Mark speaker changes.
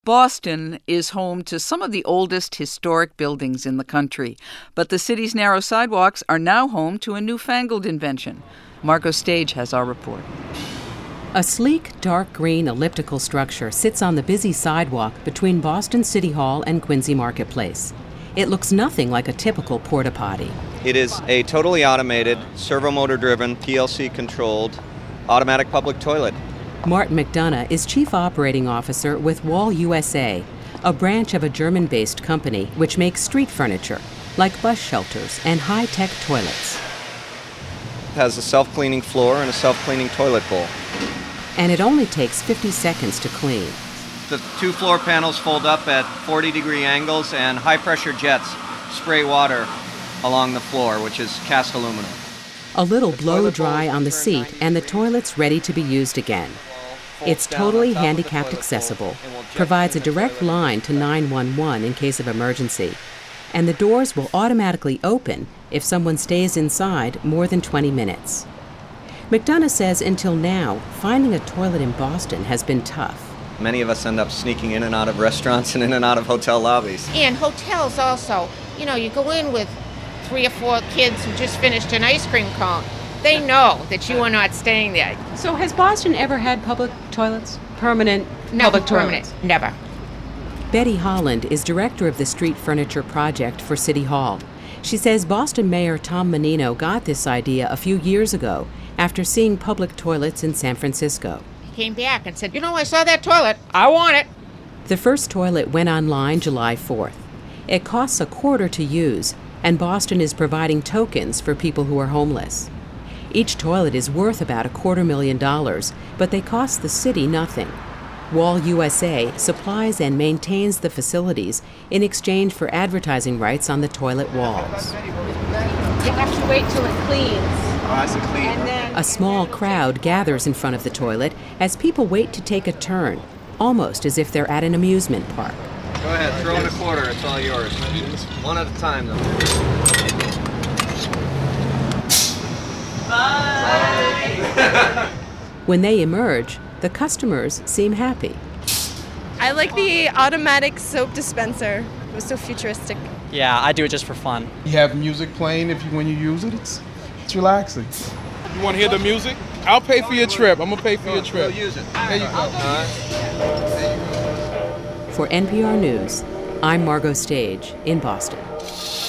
Speaker 1: Boston is home to some of the oldest historic buildings in the country, but the city's narrow sidewalks are now home to a newfangled invention. Margot Stage has our report.
Speaker 2: A sleek, dark green elliptical structure sits on the busy sidewalk between Boston City Hall and Quincy Marketplace. It looks nothing like a typical porta-potty.
Speaker 3: It is a totally automated, servomotor-driven, PLC-controlled, automatic public toilet.
Speaker 2: Martin McDonough is Chief Operating Officer with Wall USA, a branch of a German-based company which makes street furniture, like bus shelters and high-tech toilets.
Speaker 3: It has a self-cleaning floor and a self-cleaning toilet bowl.
Speaker 2: And it only takes 50 seconds to clean.
Speaker 3: The two floor panels fold up at 40-degree angles, and high-pressure jets spray water along the floor, which is cast aluminum.
Speaker 2: A little blow dry on the seat, and the toilet's ready to be used again. It's totally handicapped accessible, provides a direct line to 911 in case of emergency, and the doors will automatically open if someone stays inside more than 20 minutes. McDonough says until now, finding a toilet in Boston has been tough.
Speaker 3: Many of us end up sneaking in and out of restaurants and in and out of hotel lobbies.
Speaker 4: And hotels also. You know, you go in with 3 or 4 kids who just finished an ice cream cone. They know that you are not staying there.
Speaker 2: So has Boston ever had public toilets? Permanent public toilets?
Speaker 4: Never.
Speaker 2: Betty Holland is director of the Street Furniture Project for City Hall. She says Boston Mayor Tom Menino got this idea a few years ago after seeing public toilets in San Francisco.
Speaker 4: He came back and said, I saw that toilet. I want it.
Speaker 2: The first toilet went online July 4th. It costs $0.25 to use, and Boston is providing tokens for people who are homeless. Each toilet is worth about $250,000, but they cost the city nothing. Wall USA supplies and maintains the facilities in exchange for advertising rights on the toilet walls.
Speaker 4: You have to wait till it cleans.
Speaker 2: A small crowd gathers in front of the toilet as people wait to take a turn, almost as if they're at an amusement park.
Speaker 3: Go ahead, throw in $0.25, it's all yours. One at a time, though. Bye!
Speaker 2: When they emerge, the customers seem happy.
Speaker 5: I like the automatic soap dispenser. It was so futuristic.
Speaker 6: Yeah, I do it just for fun.
Speaker 7: You have music playing when you use it. It's relaxing.
Speaker 8: You want to hear the music? I'll pay for your trip. I'm going to pay for your trip.
Speaker 3: Use it.
Speaker 8: There you go.
Speaker 2: For NPR News, I'm Margot Stage in Boston.